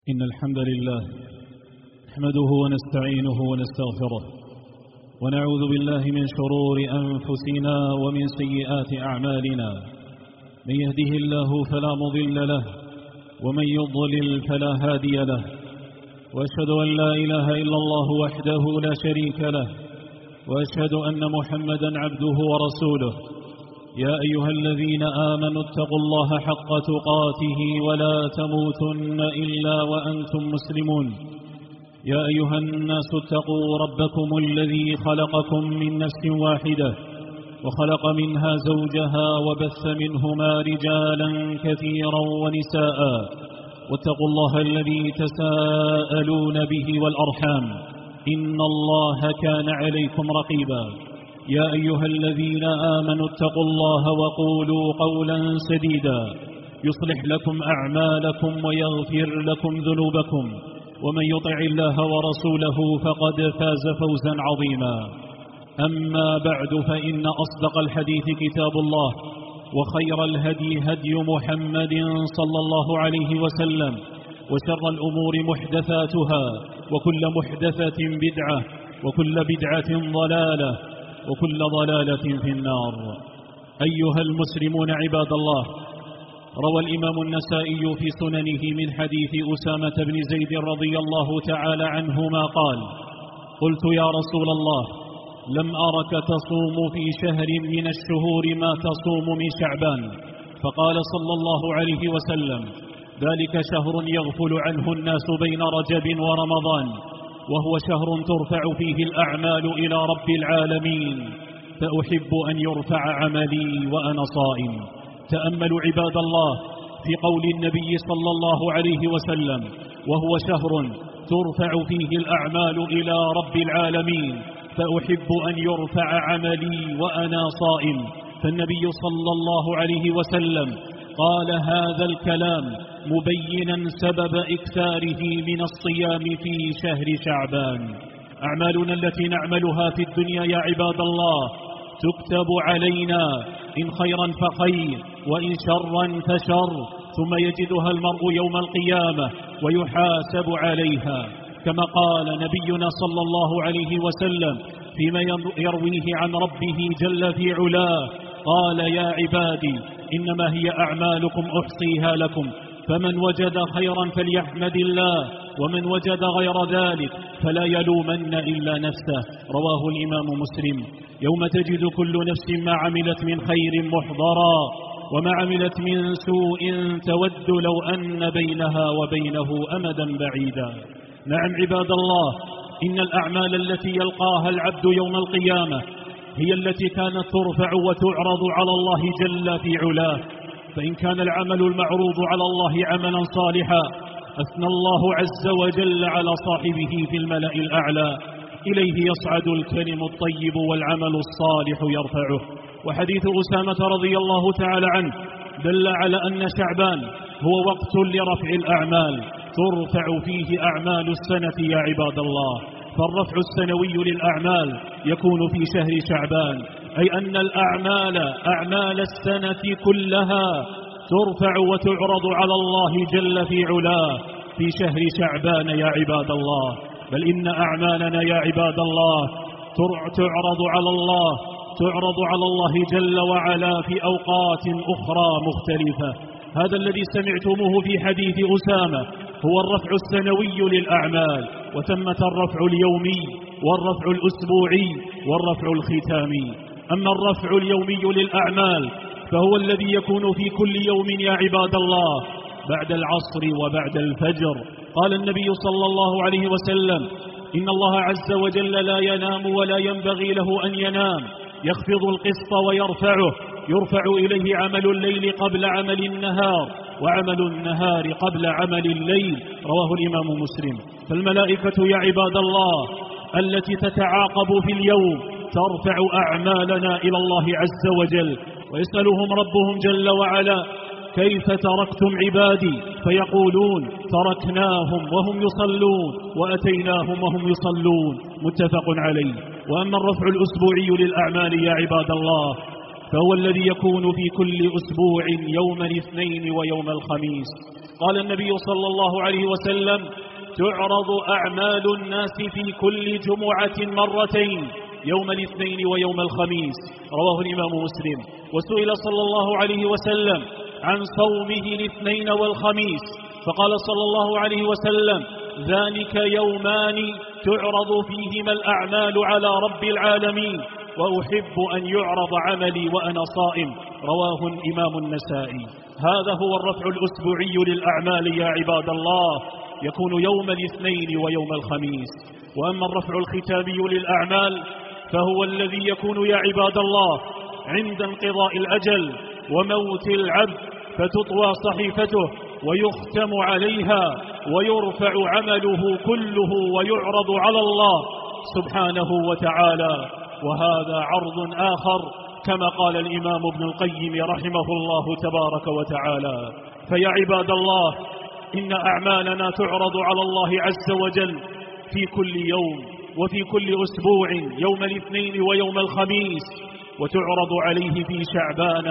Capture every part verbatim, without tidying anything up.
إن الحمد لله نحمده ونستعينه ونستغفره ونعوذ بالله من شرور أنفسنا ومن سيئات أعمالنا. من يهده الله فلا مضل له ومن يضلل فلا هادي له، وأشهد أن لا إله إلا الله وحده لا شريك له، وأشهد أن محمدا عبده ورسوله. يا أيها الذين آمنوا اتقوا الله حق تقاته ولا تموتن إلا وأنتم مسلمون. يا أيها الناس اتقوا ربكم الذي خلقكم من نفس واحدة وخلق منها زوجها وبث منهما رجالا كثيرا ونساء، واتقوا الله الذي تساءلون به والأرحام إن الله كان عليكم رقيبا. يا أيها الذين آمنوا اتقوا الله وقولوا قولا سديدا يصلح لكم أعمالكم ويغفر لكم ذنوبكم، ومن يطع الله ورسوله فقد فاز فوزا عظيما. أما بعد، فإن أصدق الحديث كتاب الله، وخير الهدي هدي محمد صلى الله عليه وسلم، وشر الأمور محدثاتها، وكل محدثة بدعة، وكل بدعة ضلالة، وكل ضلالة في النار. أيها المسلمون عباد الله، روى الإمام النسائي في سننه من حديث أسامة بن زيد رضي الله تعالى عنهما قال: قلت يا رسول الله، لم أرك تصوم في شهر من الشهور ما تصوم من شعبان. فقال صلى الله عليه وسلم: ذلك شهر يغفل عنه الناس بين رجب ورمضان، وهو شهر ترفع فيه الأعمال إلى رب العالمين، فأحب أن يرفع عملي وأنا صائم. تأملوا عباد الله في قول النبي صلى الله عليه وسلم: وهو شهر ترفع فيه الأعمال إلى رب العالمين، فأحب أن يرفع عملي وأنا صائم. فالنبي صلى الله عليه وسلم قال هذا الكلام مبينا سبب إكثاره من الصيام في شهر شعبان. أعمالنا التي نعملها في الدنيا يا عباد الله تكتب علينا، إن خيرا فخير وإن شرا فشر، ثم يجدها المرء يوم القيامة ويحاسب عليها، كما قال نبينا صلى الله عليه وسلم فيما يرويه عن ربه جل في علاه: قال يا عبادي إنما هي أعمالكم أحصيها لكم، فمن وجد خيرا فليحمد الله، ومن وجد غير ذلك فلا يلومن إلا نفسه. رواه الإمام مسلم. يوم تجد كل نفس ما عملت من خير محضرا، وما عملت من سوء تود لو أن بينها وبينه أمدا بعيدا. نعم عباد الله، إن الأعمال التي يلقاها العبد يوم القيامة هي التي كانت ترفع وتعرض على الله جل في علاه. فإن كان العمل المعروض على الله عملا صالحا أثنى الله عز وجل على صاحبه في الملأ الأعلى، إليه يصعد الكلم الطيب والعمل الصالح يرفعه. وحديث أسامة رضي الله تعالى عنه دل على أن شعبان هو وقت لرفع الأعمال، ترفع فيه أعمال السنة يا عباد الله. فالرفع السنوي للأعمال يكون في شهر شعبان، أي أن الأعمال أعمال السنة كلها ترفع وتعرض على الله جل في علاه في شهر شعبان يا عباد الله. بل إن أعمالنا يا عباد الله تعرض على الله تعرض على الله جل وعلا في أوقات أخرى مختلفة. هذا الذي سمعتموه في حديث أسامة هو الرفع السنوي للأعمال، وثمة الرفع اليومي والرفع الأسبوعي والرفع الختامي. أما الرفع اليومي للأعمال فهو الذي يكون في كل يوم يا عباد الله بعد العصر وبعد الفجر. قال النبي صلى الله عليه وسلم: إن الله عز وجل لا ينام ولا ينبغي له أن ينام، يخفض القسط ويرفعه، يرفع إليه عمل الليل قبل عمل النهار، وعمل النهار قبل عمل الليل. رواه الإمام مسلم. فالملائكة يا عباد الله التي تتعاقب في اليوم ترفع أعمالنا إلى الله عز وجل، ويسألهم ربهم جل وعلا: كيف تركتم عبادي؟ فيقولون: تركناهم وهم يصلون وأتيناهم وهم يصلون. متفق عليه. وأما الرفع الأسبوعي للأعمال يا عباد الله فهو الذي يكون في كل أسبوع يوم الاثنين ويوم الخميس. قال النبي صلى الله عليه وسلم: تعرض أعمال الناس في كل جمعة مرتين، يوم الاثنين ويوم الخميس، رواه الإمام مسلم. وسئل صلى الله عليه وسلم عن صومه الاثنين والخميس، فقال صلى الله عليه وسلم: ذلك يومان تعرض فيهما الأعمال على رب العالمين، وأحب أن يعرض عملي وأنا صائم، رواه الإمام النسائي. هذا هو الرفع الأسبوعي للأعمال يا عباد الله، يكون يوم الاثنين ويوم الخميس. وأما الرفع الختامي للأعمال فهو الذي يكون يا عباد الله عند انقضاء الأجل وموت العبد، فتطوى صحيفته ويختم عليها ويرفع عمله كله ويعرض على الله سبحانه وتعالى. وهذا عرض آخر كما قال الإمام ابن القيم رحمه الله تبارك وتعالى. فيا عباد الله، إن أعمالنا تعرض على الله عز وجل في كل يوم وفي كل أسبوع، يوم الاثنين ويوم الخميس، وتعرض عليه في شعبان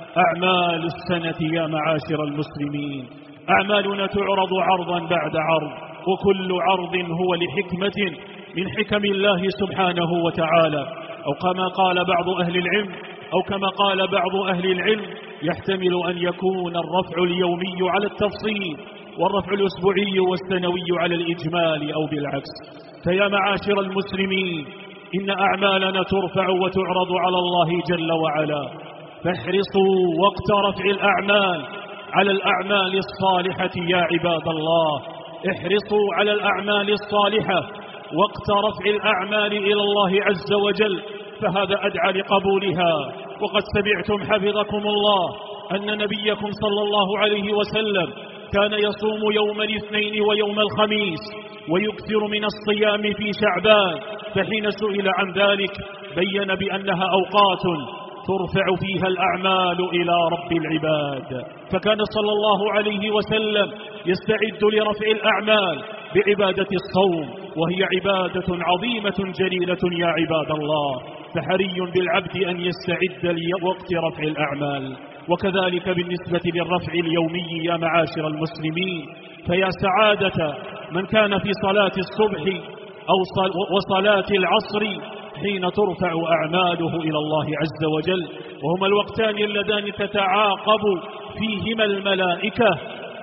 أعمال السنة يا معاشر المسلمين. أعمالنا تعرض عرضا بعد عرض، وكل عرض هو لحكمة من حكم الله سبحانه وتعالى، أو كما قال بعض أهل العلم أو كما قال بعض أهل العلم يحتمل أن يكون الرفع اليومي على التفصيل، والرفع الأسبوعي والسنوي على الإجمال أو بالعكس. فيا معاشر المسلمين، إن أعمالنا ترفع وتعرض على الله جل وعلا، فاحرصوا وقت رفع الأعمال على الأعمال الصالحة يا عباد الله. احرصوا على الأعمال الصالحة وقت رفع الأعمال إلى الله عز وجل، فهذا أدعى لقبولها. وقد سمعتم حفظكم الله أن نبيكم صلى الله عليه وسلم كان يصوم يوم الاثنين ويوم الخميس، ويكثر من الصيام في شعبان، فحين سئل عن ذلك بين بأنها أوقات ترفع فيها الأعمال إلى رب العباد. فكان صلى الله عليه وسلم يستعد لرفع الأعمال بعبادة الصوم، وهي عبادة عظيمة جليلة يا عباد الله، فحري بالعبد أن يستعد لوقت رفع الأعمال. وكذلك بالنسبة للرفع اليومي يا معاشر المسلمين، فيا سعادة من كان في صلاة الصبح أو وصلاة العصر حين ترفع أعماله إلى الله عز وجل، وهما الوقتان اللذان تتعاقب فيهما الملائكة،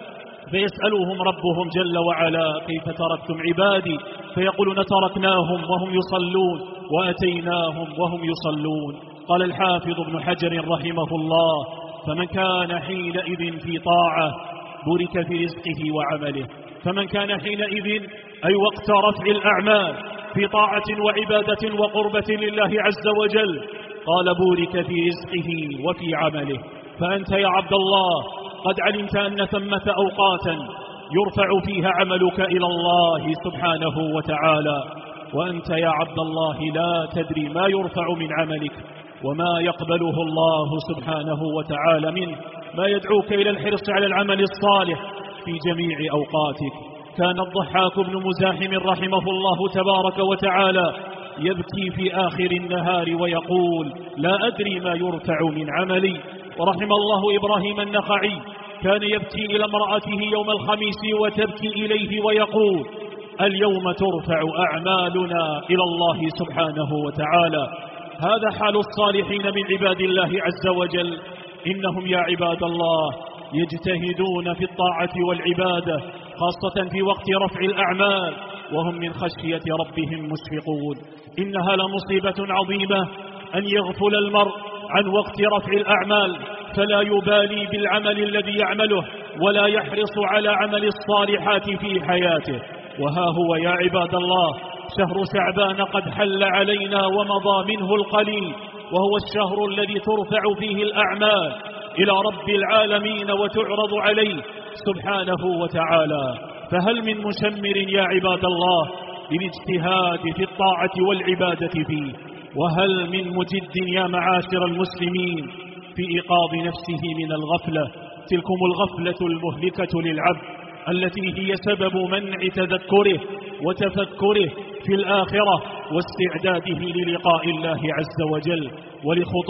فيسألهم ربهم جل وعلا: كيف تركتم عبادي؟ فيقولون: تركناهم وهم يصلون وأتيناهم وهم يصلون. قال الحافظ ابن حجر رحمه الله: فمن كان حينئذ في طاعة بورك في رزقه وعمله. فمن كان حينئذ أي وقت رفع الأعمال في طاعة وعبادة وقربة لله عز وجل، قال: بورك في رزقه وفي عمله. فأنت يا عبد الله قد علمت أن ثمة أوقاتا يرفع فيها عملك إلى الله سبحانه وتعالى، وأنت يا عبد الله لا تدري ما يرفع من عملك وما يقبله الله سبحانه وتعالى منه، ما يدعوك إلى الحرص على العمل الصالح في جميع أوقاتك. كان الضحاك بن مزاحم رحمه الله تبارك وتعالى يبكي في آخر النهار ويقول: لا أدري ما يرفع من عملي. ورحم الله إبراهيم النخعي، كان يبكي إلى امرأته يوم الخميس وتبكي إليه ويقول: اليوم ترفع أعمالنا إلى الله سبحانه وتعالى. هذا حال الصالحين من عباد الله عز وجل، إنهم يا عباد الله يجتهدون في الطاعة والعبادة، خاصة في وقت رفع الأعمال، وهم من خشية ربهم مشفقون. إنها لمصيبة عظيمة أن يغفل المرء عن وقت رفع الأعمال، فلا يبالي بالعمل الذي يعمله ولا يحرص على عمل الصالحات في حياته. وها هو يا عباد الله شهر شعبان قد حل علينا ومضى منه القليل، وهو الشهر الذي ترفع فيه الأعمال إلى رب العالمين وتعرض عليه سبحانه وتعالى. فهل من مشمر يا عباد الله للاجتهاد في الطاعة والعبادة فيه؟ وهل من مجد يا معاشر المسلمين في إيقاظ نفسه من الغفلة؟ تلكم الغفلة المهلكة للعبد التي هي سبب منع تذكره وتفكره في الآخرة واستعداده للقاء الله عز وجل.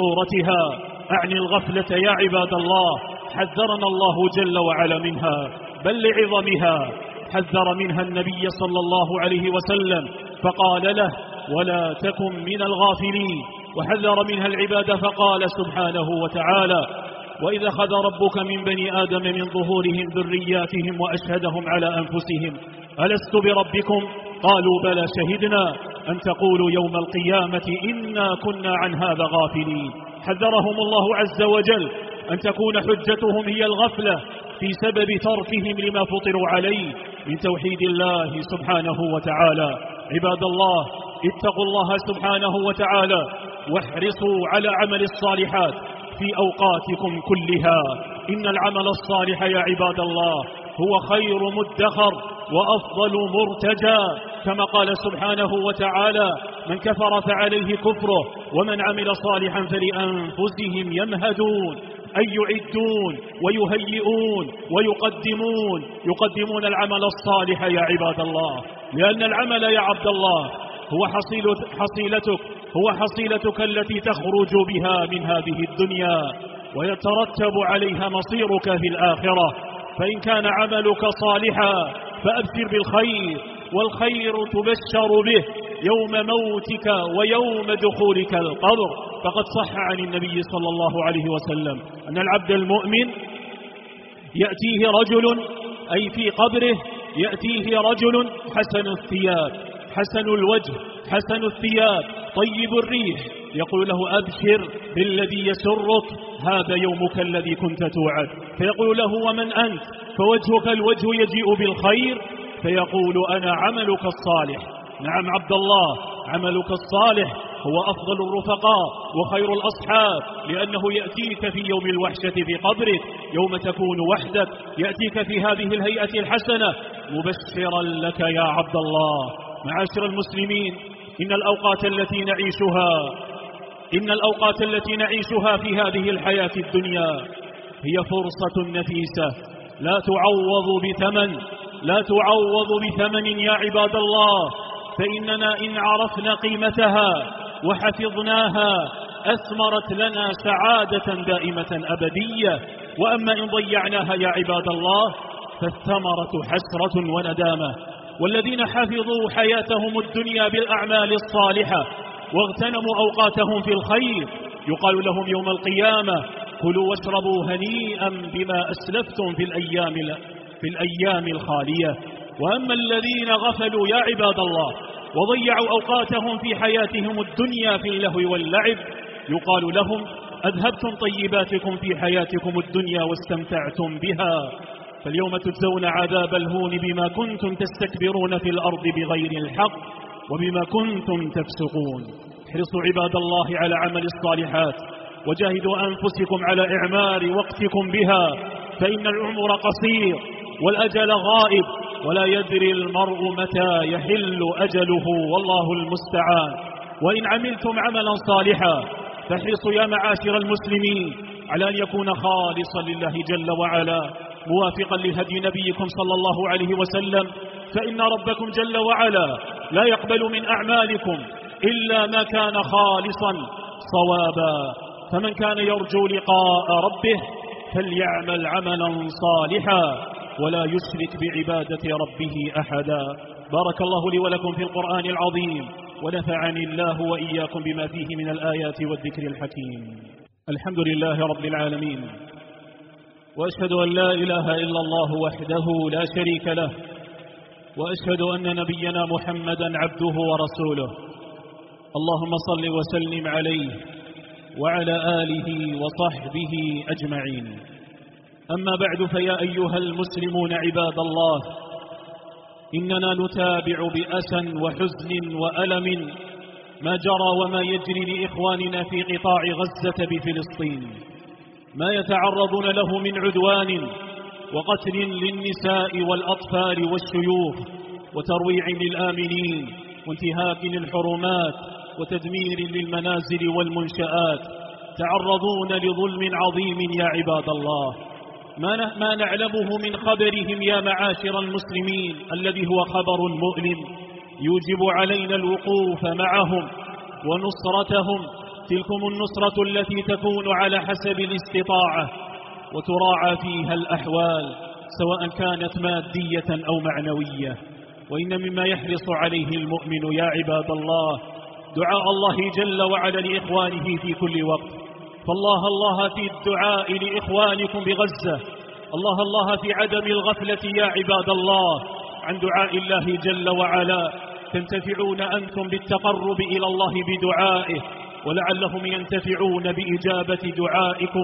ولخطورتها أعني الغفلة يا عباد الله حذرنا الله جل وعلا منها، بل لعظمها حذر منها النبي صلى الله عليه وسلم فقال له ولا تكن من الغافلين، وحذر منها العباد فقال سبحانه وتعالى وإذا أخذ ربك من بني آدم من ظهورهم ذرياتهم وأشهدهم على أنفسهم ألست بربكم قالوا بلى شهدنا أن تقولوا يوم القيامة إنا كنا عن هذا غافلين. حذرهم الله عز وجل أن تكون حجتهم هي الغفلة في سبب تركهم لما فطروا عليه من توحيد الله سبحانه وتعالى. عباد الله اتقوا الله سبحانه وتعالى واحرصوا على عمل الصالحات في أوقاتكم كلها. إن العمل الصالح يا عباد الله هو خير مدخر وأفضل مرتجى، كما قال سبحانه وتعالى من كفر فعليه كفره ومن عمل صالحا فلأنفسهم يمهدون، أي يعدون ويهيئون ويقدمون يقدمون العمل الصالح يا عباد الله، لأن العمل يا عبد الله هو حصيلتك هو حصيلتك التي تخرج بها من هذه الدنيا ويترتب عليها مصيرك في الآخرة. فإن كان عملك صالحا فأبشر بالخير، والخير تبشر به يوم موتك ويوم دخولك القبر. فقد صح عن النبي صلى الله عليه وسلم أن العبد المؤمن يأتيه رجل، أي في قبره يأتيه رجل حسن الثياب حسن الوجه حسن الثياب طيب الريح، يقول له أبشر بالذي يسرك هذا يومك الذي كنت توعد. فيقول له ومن أنت؟ فوجهك الوجه يجيء بالخير، فيقول أنا عملك الصالح. نعم عبد الله، عملك الصالح هو أفضل الرفقاء وخير الأصحاب، لأنه يأتيك في يوم الوحشة في قبرك يوم تكون وحدك، يأتيك في هذه الهيئة الحسنة مبشرا لك يا عبد الله. معاشر المسلمين، إن الأوقات التي نعيشها إن الأوقات التي نعيشها في هذه الحياة الدنيا هي فرصة نفيسة لا تعوض بثمن لا تعوض بثمن يا عباد الله. فإننا إن عرفنا قيمتها وحفظناها أثمرت لنا سعادة دائمة أبدية، وأما إن ضيعناها يا عباد الله فالثمرة حسرة وندامة. والذين حفظوا حياتهم الدنيا بالأعمال الصالحة واغتنموا أوقاتهم في الخير يقال لهم يوم القيامة كلوا واشربوا هنيئا بما أسلفتم في الأيام في الأيام الخالية. وأما الذين غفلوا يا عباد الله وضيعوا أوقاتهم في حياتهم الدنيا في اللهو واللعب يقال لهم أذهبتم طيباتكم في حياتكم الدنيا واستمتعتم بها، فاليوم تجزون عذاب الهون بما كنتم تستكبرون في الأرض بغير الحق وبما كنتم تفسقون. احرصوا عباد الله على عمل الصالحات وجاهدوا أنفسكم على إعمار وقتكم بها، فإن العمر قصير والأجل غائب ولا يدري المرء متى يحل أجله، والله المستعان. وإن عملتم عملا صالحا فاحرصوا يا معاشر المسلمين على أن يكون خالصا لله جل وعلا موافقا لهدي نبيكم صلى الله عليه وسلم، فإن ربكم جل وعلا لا يقبل من أعمالكم إلا ما كان خالصا صوابا. فمن كان يرجو لقاء ربه فليعمل عملا صالحا ولا يشرك بعبادة ربه أحدا. بارك الله لي ولكم في القرآن العظيم، ونفعني الله وإياكم بما فيه من الآيات والذكر الحكيم. الحمد لله رب العالمين، وأشهد أن لا إله إلا الله وحده لا شريك له، وأشهد أن نبينا محمدا عبده ورسوله. اللهم صل وسلم عليه وعلى آله وصحبه أجمعين. أما بعد، فيا أيها المسلمون عباد الله، إننا نتابع بأسى وحزن وألم ما جرى وما يجري لإخواننا في قطاع غزة بفلسطين، ما يتعرضون له من عدوان وقتل للنساء والأطفال والشيوخ وترويع للآمنين وانتهاك للحرمات وتدمير للمنازل والمنشآت. تعرضون لظلم عظيم يا عباد الله ما نعلمه من خبرهم يا معاشر المسلمين الذي هو خبر مؤلم يوجب علينا الوقوف معهم ونصرتهم. تلكم النصرة التي تكون على حسب الاستطاعة وتراعى فيها الأحوال، سواء كانت مادية أو معنوية. وإن مما يحرص عليه المؤمن يا عباد الله دعاء الله جل وعلا لإخوانه في كل وقت. فالله الله في الدعاء لإخوانكم بغزة، الله الله في عدم الغفلة يا عباد الله عن دعاء الله جل وعلا. تنتفعون أنتم بالتقرب إلى الله بدعائه، ولعلهم ينتفعون بإجابة دعائكم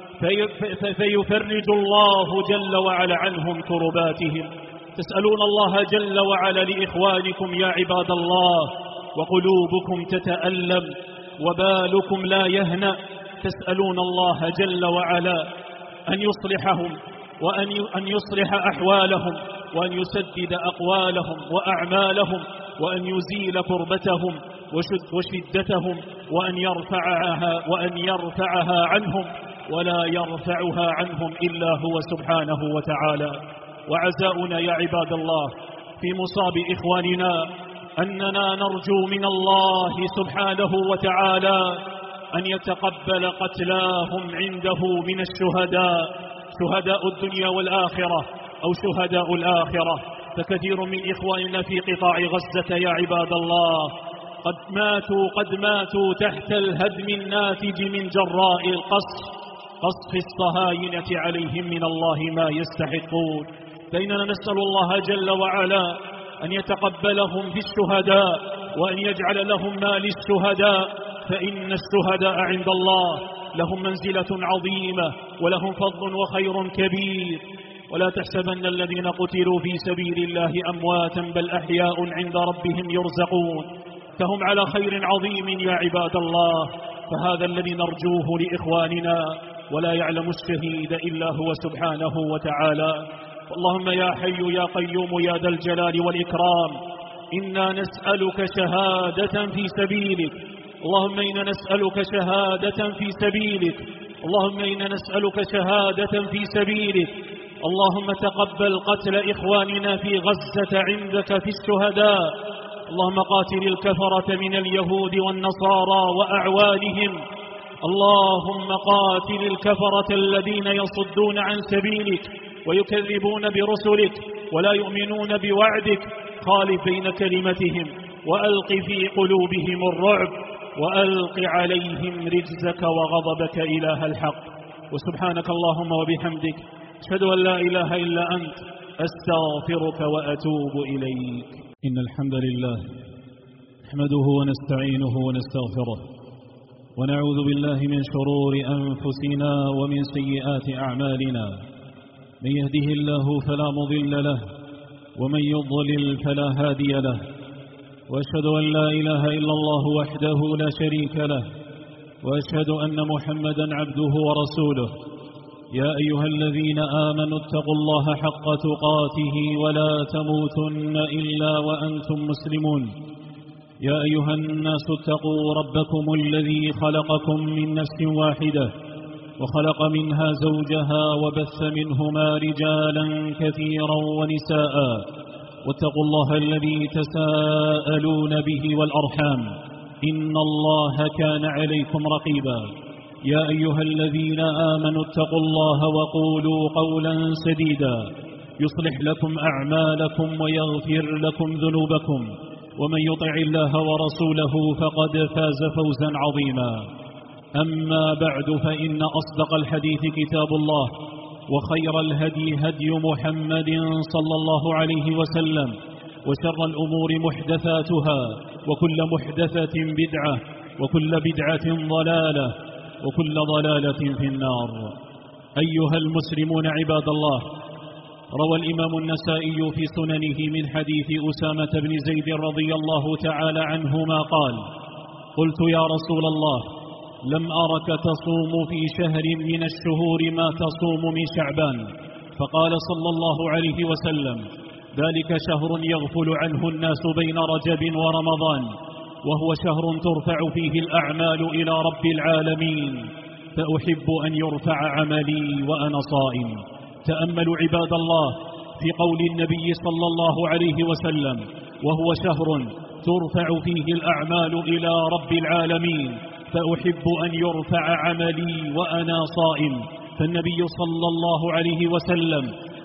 في فيفرج الله جل وعلا عنهم كرباتهم. تسألون الله جل وعلا لإخوانكم يا عباد الله وقلوبكم تتألم وبالكم لا يهنأ. تسألون الله جل وعلا أن يصلحهم وأن يصلح أحوالهم وأن يسدد أقوالهم وأعمالهم وأن يزيل كربتهم وشدتهم وأن يرفعها, وأن يرفعها عنهم، ولا يرفعها عنهم إلا هو سبحانه وتعالى. وعزاؤنا يا عباد الله في مصاب إخواننا أننا نرجو من الله سبحانه وتعالى أن يتقبل قتلاهم عنده من الشهداء، شهداء الدنيا والآخرة أو شهداء الآخرة. فكثير من إخواننا في قطاع غزة يا عباد الله قد ماتوا قد ماتوا تحت الهدم الناتج من جراء القصف قصف الصهاينة عليهم من الله ما يستحقون. فإننا نسأل الله جل وعلا أن يتقبلهم في الشهداء وأن يجعل لهم ما للشهداء، فإن الشهداء عند الله لهم منزلة عظيمة ولهم فضل وخير كبير. ولا تحسبن الذين قتلوا في سبيل الله أمواتا بل أحياء عند ربهم يرزقون، فهم على خير عظيم يا عباد الله. فهذا الذي نرجوه لإخواننا، ولا يعلم الشهيد إلا هو سبحانه وتعالى. اللهم يا حي يا قيوم يا ذا الجلال والإكرام، إنا نسألك شهادة في سبيلك، اللهم إنا نسألك شهادة في سبيلك، اللهم إنا نسألك شهادة في سبيلك. اللهم تقبل قتل إخواننا في غزة عندك في الشهداء، اللهم قاتل الكفرة من اليهود والنصارى وأعوانهم، اللهم قاتل الكفرة الذين يصدون عن سبيلك ويكذبون برسلك ولا يؤمنون بوعدك، خالف بين كلمتهم وألق في قلوبهم الرعب وألق عليهم رجزك وغضبك إله الحق. وسبحانك اللهم وبحمدك أشهد أن لا إله إلا أنت أستغفرك وأتوب إليك. إن الحمد لله نحمده ونستعينه ونستغفره ونعوذ بالله من شرور أنفسنا ومن سيئات أعمالنا، من يهده الله فلا مضل له ومن يضلل فلا هادي له، وأشهد أن لا إله إلا الله وحده لا شريك له، وأشهد أن محمدا عبده ورسوله. يا أيها الذين آمنوا اتقوا الله حق تقاته ولا تموتن إلا وأنتم مسلمون. يا أيها الناس اتقوا ربكم الذي خلقكم من نفس واحدة وخلق منها زوجها وبث منهما رجالا كثيرا ونساء، واتقوا الله الذي تساءلون به والأرحام إن الله كان عليكم رقيبا. يا أيها الذين آمنوا اتقوا الله وقولوا قولا سديدا يصلح لكم أعمالكم ويغفر لكم ذنوبكم، ومن يطع الله ورسوله فقد فاز فوزا عظيما. أما بعد، فإن أصدق الحديث كتاب الله، وخير الهدي هدي محمد صلى الله عليه وسلم، وشر الأمور محدثاتها، وكل محدثة بدعة، وكل بدعة ضلالة، وكل ضلالة في النار. أيها المسلمون عباد الله، روى الإمام النسائي في سننه من حديث أسامة بن زيد رضي الله تعالى عنهما قال: قلت يا رسول الله، لم أرك تصوم في شهر من الشهور ما تصوم من شعبان، فقال صلى الله عليه وسلم: ذلك شهر يغفل عنه الناس بين رجب ورمضان، وهو شهر ترفع فيه الأعمال إلى رب العالمين، فأحب أن يرفع عملي وأنا صائم. تأملوا عباد الله في قول النبي صلى الله عليه وسلم: وهو شهر ترفع فيه الأعمال إلى رب العالمين، فأحب أن يرفع عملي وأنا صائم. فالنبي صلى الله عليه وسلم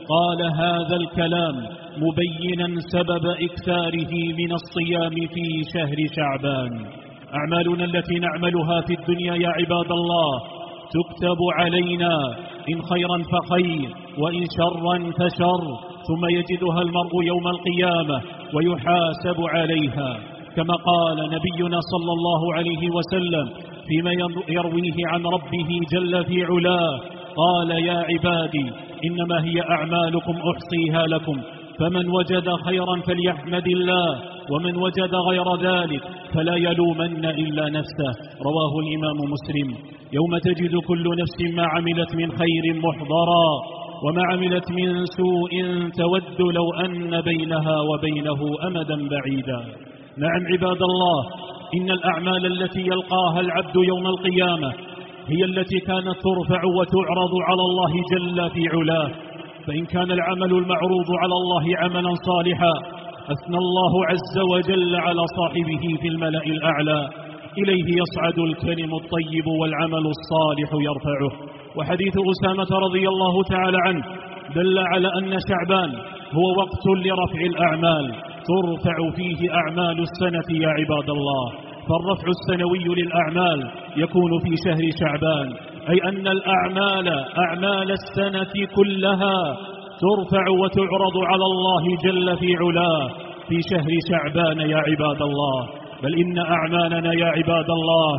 قال هذا الكلام مبينا سبب إكثاره من الصيام في شهر شعبان. أعمالنا التي نعملها في الدنيا يا عباد الله تكتب علينا إن خيرا فخير وإن شرا فشر، ثم يجدها المرء يوم القيامة ويحاسب عليها، كما قال نبينا صلى الله عليه وسلم فيما يرويه عن ربه جل في علاه، قال يا عبادي إنما هي أعمالكم أحصيها لكم، فمن وجد خيرا فليحمد الله، ومن وجد غير ذلك فلا يلومن إلا نفسه. رواه الإمام مسلم. يوم تجد كل نفس ما عملت من خير محضرا وما عملت من سوء تود لو أن بينها وبينه أمدا بعيدا. نعم عباد الله، إن الأعمال التي يلقاها العبد يوم القيامة هي التي كانت ترفع وتعرض على الله جل في علاه، فإن كان العمل المعروض على الله عملا صالحا أثنى الله عز وجل على صاحبه في الملأ الأعلى، إليه يصعد الكلم الطيب والعمل الصالح يرفعه. وحديث أسامة رضي الله تعالى عنه دل على أن شعبان هو وقت لرفع الأعمال، ترفع فيه أعمال السنة يا عباد الله. فالرفع السنوي للأعمال يكون في شهر شعبان، أي أن الأعمال أعمال السنة كلها ترفع وتعرض على الله جل في علاه في شهر شعبان يا عباد الله. بل إن أعمالنا يا عباد الله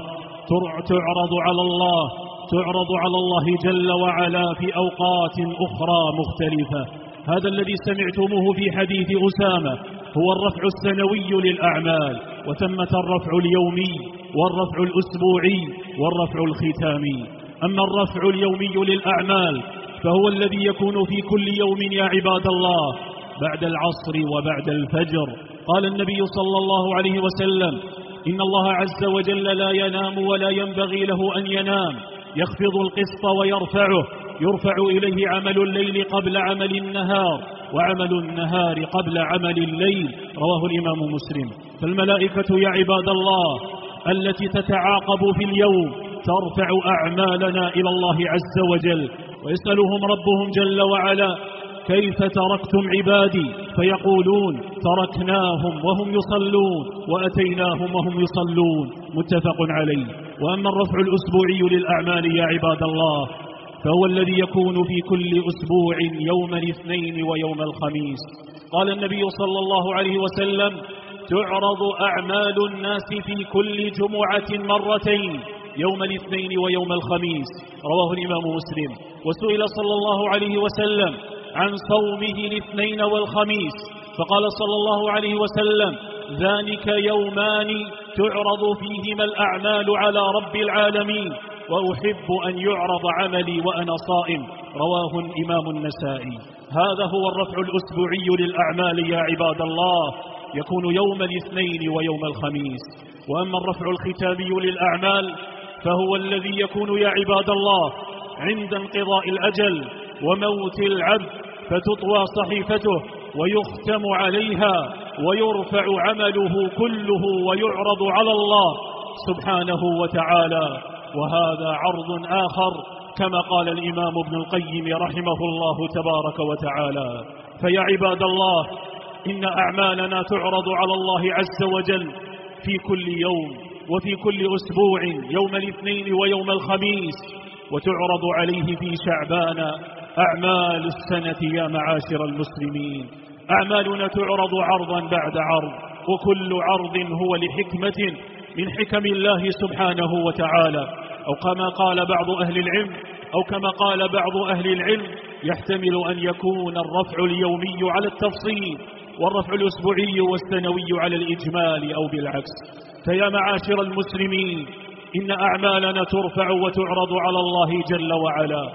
تعرض على الله تعرض على الله جل وعلا في أوقات أخرى مختلفة. هذا الذي سمعتموه في حديث أسامة هو الرفع السنوي للأعمال، وثمة الرفع اليومي والرفع الأسبوعي والرفع الختامي. أما الرفع اليومي للأعمال فهو الذي يكون في كل يوم يا عباد الله بعد العصر وبعد الفجر. قال النبي صلى الله عليه وسلم إن الله عز وجل لا ينام ولا ينبغي له أن ينام، يخفض القسط ويرفعه، يرفع إليه عمل الليل قبل عمل النهار وعمل النهار قبل عمل الليل. رواه الإمام مسلم. فالملائكة يا عباد الله التي تتعاقب في اليوم ترفع أعمالنا إلى الله عز وجل، ويسألهم ربهم جل وعلا كيف تركتم عبادي، فيقولون تركناهم وهم يصلون وأتيناهم وهم يصلون. متفق عليه. وأما الرفع الأسبوعي للأعمال يا عباد الله فهو الذي يكون في كل أسبوع يوم الاثنين ويوم الخميس. قال النبي صلى الله عليه وسلم تعرض أعمال الناس في كل جمعة مرتين، يوم الاثنين ويوم الخميس. رواه الإمام مسلم. وسئل صلى الله عليه وسلم عن صومه الاثنين والخميس فقال صلى الله عليه وسلم ذلك يومان تعرض فيهما الأعمال على رب العالمين، وأحب أن يعرض عملي وأنا صائم. رواه الإمام النسائي. هذا هو الرفع الأسبوعي للأعمال يا عباد الله، يكون يوم الاثنين ويوم الخميس. وأما الرفع الختامي للأعمال فهو الذي يكون يا عباد الله عند انقضاء الأجل وموت العبد، فتطوى صحيفته ويختم عليها ويرفع عمله كله ويعرض على الله سبحانه وتعالى. وهذا عرض آخر كما قال الإمام ابن القيم رحمه الله تبارك وتعالى. فيا عباد الله إن أعمالنا تعرض على الله عز وجل في كل يوم وفي كل أسبوع يوم الاثنين ويوم الخميس، وتعرض عليه في شعبان أعمال السنة يا معاشر المسلمين. أعمالنا تعرض عرضا بعد عرض، وكل عرض هو لحكمة من حكم الله سبحانه وتعالى، أو كما قال بعض أهل العلم أو كما قال بعض أهل العلم يحتمل أن يكون الرفع اليومي على التفصيل والرفع الأسبوعي والسنوي على الإجمال أو بالعكس. فيا معاشر المسلمين إن أعمالنا ترفع وتعرض على الله جل وعلا،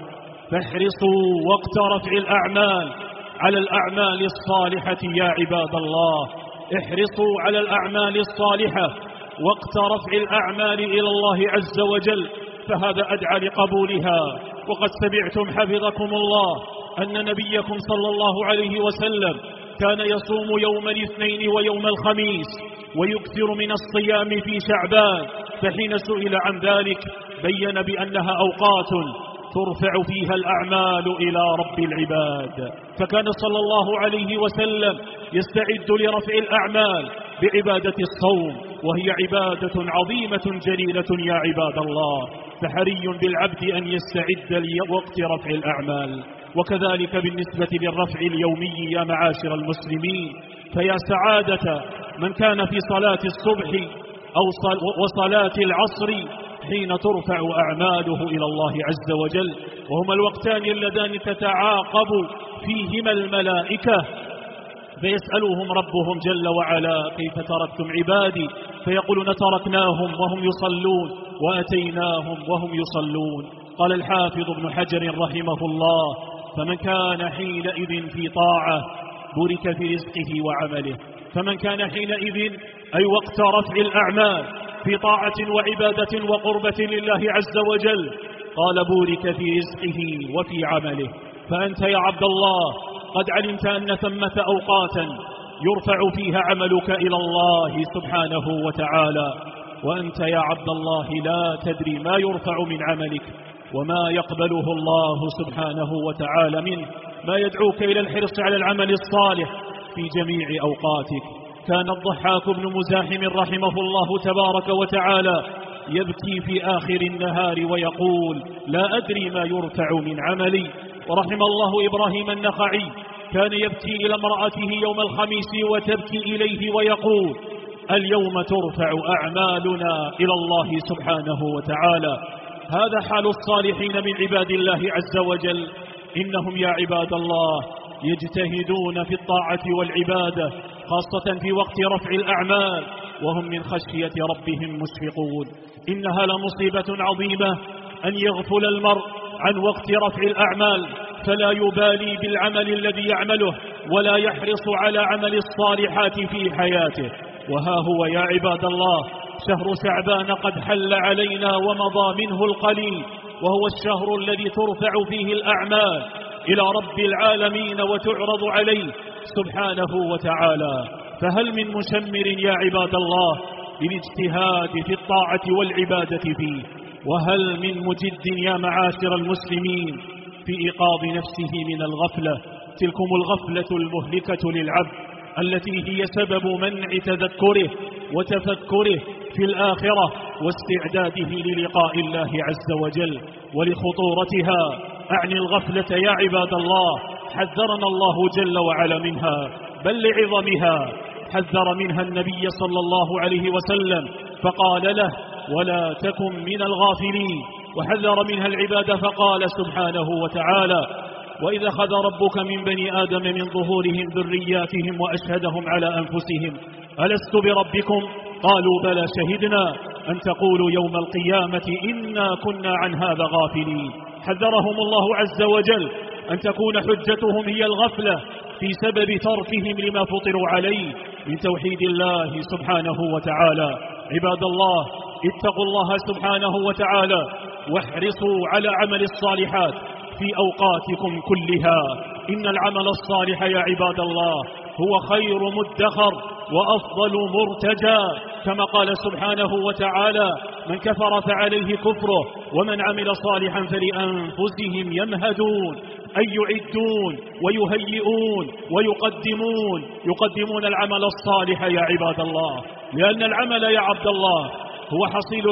فاحرصوا وقت رفع الأعمال على الأعمال الصالحة يا عباد الله. احرصوا على الأعمال الصالحة وقت رفع الأعمال إلى الله عز وجل، فهذا أدعى لقبولها. وقد سمعتم حفظكم الله أن نبيكم صلى الله عليه وسلم كان يصوم يوم الاثنين ويوم الخميس ويكثر من الصيام في شعبان، فحين سئل عن ذلك بين بأنها أوقات ترفع فيها الأعمال إلى رب العباد. فكان صلى الله عليه وسلم يستعد لرفع الأعمال بعبادة الصوم، وهي عبادة عظيمة جليلة يا عباد الله، فحري بالعبد أن يستعد لوقت رفع الأعمال. وكذلك بالنسبة للرفع اليومي يا معاشر المسلمين، فيا سعادة من كان في صلاة الصبح أو وصلاة العصر حين ترفع أعماله إلى الله عز وجل، وهما الوقتان اللذان تتعاقب فيهما الملائكة، فيسألهم ربهم جل وعلا كيف تركتم عبادي، فيقولون تركناهم وهم يصلون وأتيناهم وهم يصلون. قال الحافظ ابن حجر رحمه الله: فمن كان حينئذ في طاعة بورك في رزقه وعمله. فمن كان حينئذ أي وقت رفع الأعمال في طاعة وعبادة وقربة لله عز وجل، قال بورك في رزقه وفي عمله. فأنت يا عبد الله قد علمت أن ثمة أوقاتا يرفع فيها عملك إلى الله سبحانه وتعالى، وأنت يا عبد الله لا تدري ما يرفع من عملك وما يقبله الله سبحانه وتعالى منه، ما يدعوك إلى الحرص على العمل الصالح في جميع أوقاتك. كان الضحاك بن مزاحم رحمه الله تبارك وتعالى يبكي في آخر النهار ويقول: لا أدري ما يرفع من عملي. ورحم الله إبراهيم النخعي، كان يبكي إلى امرأته يوم الخميس وتبكي إليه ويقول: اليوم ترفع أعمالنا إلى الله سبحانه وتعالى. هذا حال الصالحين من عباد الله عز وجل، إنهم يا عباد الله يجتهدون في الطاعة والعبادة، خاصة في وقت رفع الأعمال، وهم من خشية ربهم مشفقون. إنها لمصيبة عظيمة أن يغفل المرء عن وقت رفع الأعمال، فلا يبالي بالعمل الذي يعمله ولا يحرص على عمل الصالحات في حياته. وها هو يا عباد الله شهر شعبان قد حل علينا ومضى منه القليل، وهو الشهر الذي ترفع فيه الأعمال إلى رب العالمين وتعرض عليه سبحانه وتعالى. فهل من مشمر يا عباد الله للاجتهاد في الطاعة والعبادة فيه؟ وهل من مجد يا معاشر المسلمين في إيقاظ نفسه من الغفلة؟ تلكم الغفلة المهلكة للعبد التي هي سبب منع تذكره وتفكره في الآخرة واستعداده للقاء الله عز وجل. ولخطورتها أعني الغفلة يا عباد الله حذرنا الله جل وعلا منها، بل لعظمها حذر منها النبي صلى الله عليه وسلم فقال له: ولا تكن من الغافلين. وحذر منها العباد فقال سبحانه وتعالى: وإذا أخذ ربك من بني آدم من ظهورهم ذرياتهم وأشهدهم على أنفسهم ألست بربكم؟ قالوا بلى شهدنا أن تقولوا يوم القيامة إنا كنا عن هذا غافلين. حذرهم الله عز وجل أن تكون حجتهم هي الغفلة في سبب تركهم لما فطروا عليه من توحيد الله سبحانه وتعالى. عباد الله اتقوا الله سبحانه وتعالى واحرصوا على عمل الصالحات في أوقاتكم كلها. إن العمل الصالح يا عباد الله هو خير مدخر وأفضل مرتجى، كما قال سبحانه وتعالى: من كفر فعليه كفره ومن عمل صالحا فلأنفسهم يمهدون، أي يعدون ويهيئون ويقدمون يقدمون العمل الصالح يا عباد الله، لأن العمل يا عبد الله هو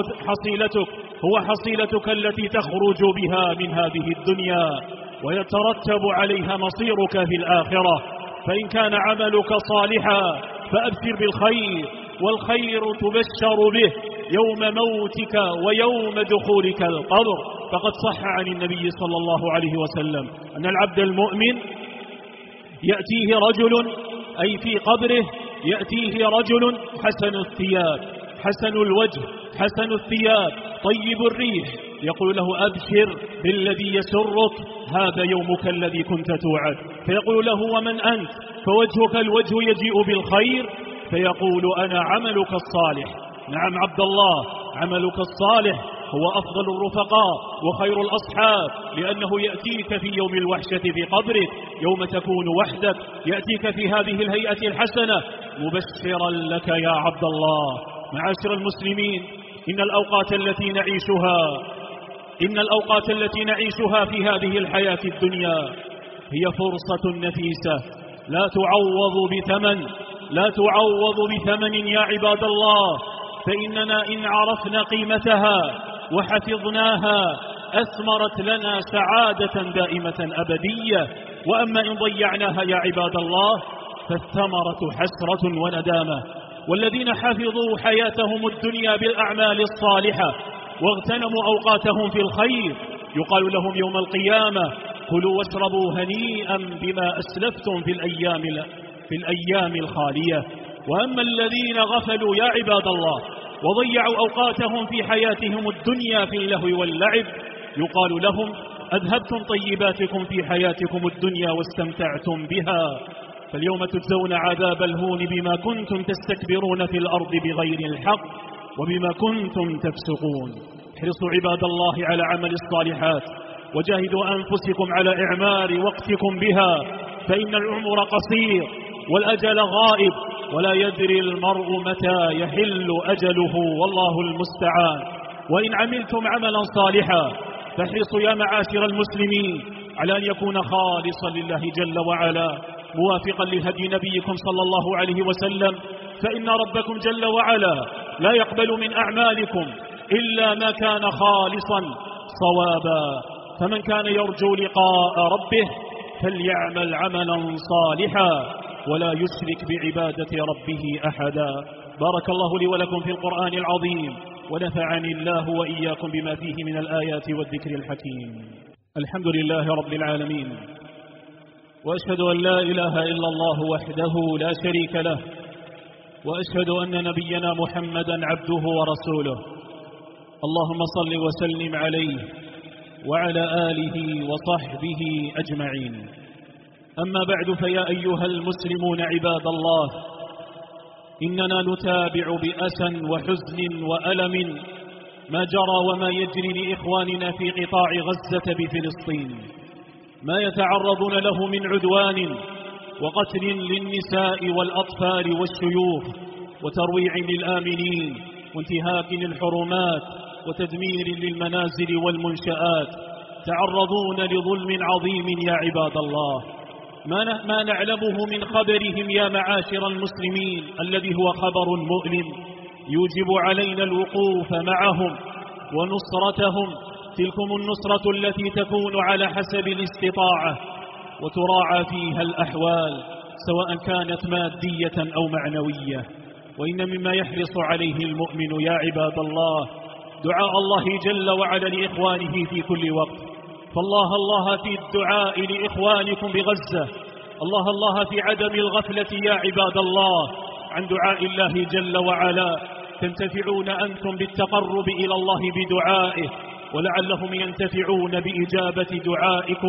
حصيلتك هو حصيلتك التي تخرج بها من هذه الدنيا ويترتب عليها مصيرك في الآخرة. فإن كان عملك صالحا فأبشر بالخير، والخير تبشر به يوم موتك ويوم دخولك القبر. فقد صح عن النبي صلى الله عليه وسلم أن العبد المؤمن يأتيه رجل، أي في قبره يأتيه رجل حسن الثياب حسن الوجه حسن الثياب طيب الريح، يقول له: أبشر بالذي يسرك، هذا يومك الذي كنت توعد. فيقول له: ومن أنت؟ فوجهك الوجه يجيء بالخير، فيقول: أنا عملك الصالح. نعم عبد الله، عملك الصالح هو أفضل الرفقاء وخير الأصحاب، لأنه يأتيك في يوم الوحشة في قبرك يوم تكون وحدك، يأتيك في هذه الهيئة الحسنة مبشرا لك يا عبد الله. معاشر المسلمين، إن الأوقات التي نعيشها إن الأوقات التي نعيشها في هذه الحياة الدنيا هي فرصة نفيسة لا تعوض بثمن لا تعوض بثمن يا عباد الله. فإننا إن عرفنا قيمتها وحفظناها أثمرت لنا سعادة دائمة أبدية، وأما إن ضيعناها يا عباد الله فالثمرة حسرة وندامة. والذين حفظوا حياتهم الدنيا بالأعمال الصالحة واغتنموا أوقاتهم في الخير يقال لهم يوم القيامة كلوا واشربوا هنيئا بما أسلفتم في الأيام في الأيام الخالية. وأما الذين غفلوا يا عباد الله وضيعوا أوقاتهم في حياتهم الدنيا في اللهو واللعب يقال لهم أذهبتم طيباتكم في حياتكم الدنيا واستمتعتم بها، فاليوم تجزون عذاب الهون بما كنتم تستكبرون في الأرض بغير الحق وبما كنتم تفسقون. احرصوا عباد الله على عمل الصالحات وجاهدوا أنفسكم على إعمار وقتكم بها، فإن العمر قصير والأجل غائب ولا يدري المرء متى يحل أجله، والله المستعان. وإن عملتم عملا صالحا فاحرصوا يا معاشر المسلمين على أن يكون خالصا لله جل وعلا موافقا لهدي نبيكم صلى الله عليه وسلم، فإن ربكم جل وعلا لا يقبل من أعمالكم إلا ما كان خالصا صوابا. فمن كان يرجو لقاء ربه فليعمل عملا صالحا ولا يشرك بعبادة ربه أحدا. بارك الله لي ولكم في القرآن العظيم ونفعني الله وإياكم بما فيه من الآيات والذكر الحكيم. الحمد لله رب العالمين، وأشهد أن لا إله إلا الله وحده لا شريك له، وأشهد أن نبينا محمدا عبده ورسوله. اللهم صل وسلم عليه وعلى آله وصحبه أجمعين. أما بعد، فيا أيها المسلمون عباد الله، إننا نتابع بأسى وحزن وألم ما جرى وما يجري لإخواننا في قطاع غزة بفلسطين، ما يتعرضون له من عدوان وقتل للنساء والأطفال والشيوخ وترويع للآمنين وانتهاك للحرمات وتدمير للمنازل والمنشآت. تعرضون لظلم عظيم يا عباد الله ما نعلمه من خبرهم يا معاشر المسلمين الذي هو خبر مؤلم يوجب علينا الوقوف معهم ونصرتهم. تلكم النصرة التي تكون على حسب الاستطاعة وتراعى فيها الأحوال سواء كانت مادية أو معنوية. وإن مما يحرص عليه المؤمن يا عباد الله دعاء الله جل وعلا لإخوانه في كل وقت. فالله الله في الدعاء لإخوانكم بغزة، الله الله في عدم الغفلة يا عباد الله عن دعاء الله جل وعلا. تنتفعون أنتم بالتقرب إلى الله بدعائه، ولعلهم ينتفعون بإجابة دعائكم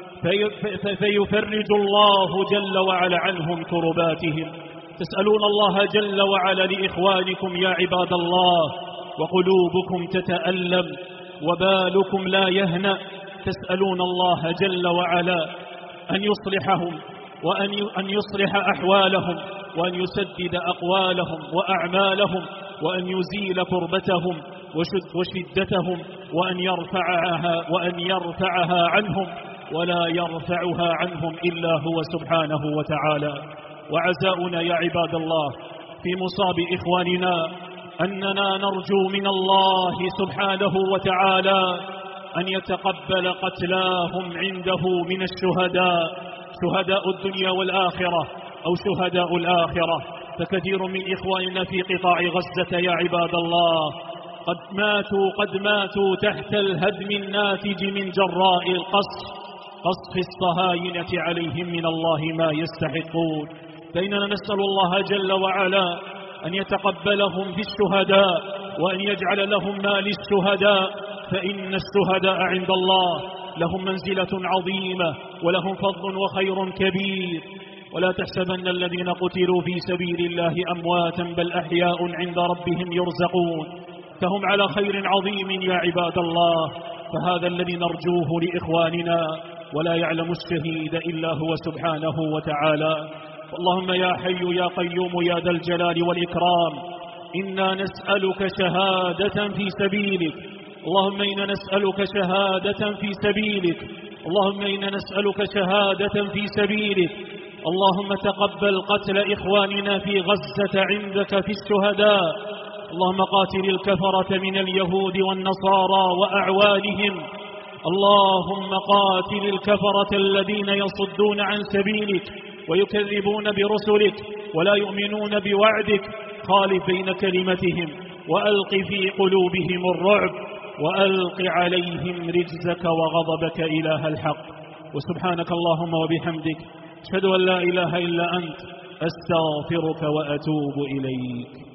في فيفرج الله جل وعلا عنهم كرباتهم. تسألون الله جل وعلا لإخوانكم يا عباد الله وقلوبكم تتألم وبالكم لا يهنأ. تسألون الله جل وعلا أن يصلحهم وأن يصلح أحوالهم وأن يسدد أقوالهم وأعمالهم وأن يزيل كربتهم وشدتهم وأن يرفعها, وأن يرفعها عنهم، ولا يرفعها عنهم إلا هو سبحانه وتعالى. وعزاؤنا يا عباد الله في مصاب إخواننا أننا نرجو من الله سبحانه وتعالى أن يتقبل قتلاهم عنده من الشهداء، شهداء الدنيا والآخرة أو شهداء الآخرة. فكثير من إخواننا في قطاع غزة يا عباد الله قد ماتوا قد ماتوا تحت الهدم الناتج من جراء القصف قصف الصهاينة عليهم من الله ما يستحقون. فإننا نسأل الله جل وعلا أن يتقبلهم في الشهداء وأن يجعل لهم ما للشهداء، فإن الشهداء عند الله لهم منزلة عظيمة ولهم فضل وخير كبير. ولا تحسبن الذين قتلوا في سبيل الله أمواتا بل أحياء عند ربهم يرزقون، فهم على خير عظيم يا عباد الله. فهذا الذي نرجوه لإخواننا، ولا يعلم الشهيد إلا هو سبحانه وتعالى. اللهم يا حي يا قيوم يا ذا الجلال والإكرام، إنا نسألك شهادة في سبيلك اللهم إنا نسألك شهادة في سبيلك اللهم إنا نسألك شهادة في سبيلك اللهم تقبل قتل إخواننا في غزة عندك في الشهداء اللهم قاتل الكفرة من اليهود والنصارى وأعوانهم اللهم قاتل الكفرة الذين يصدون عن سبيلك ويكذبون برسلك ولا يؤمنون بوعدك خالف بين كلمتهم وألق في قلوبهم الرعب وألق عليهم رجزك وغضبك إله الحق وسبحانك اللهم وبحمدك أشهد أن لا إله إلا أنت أستغفرك وأتوب إليك.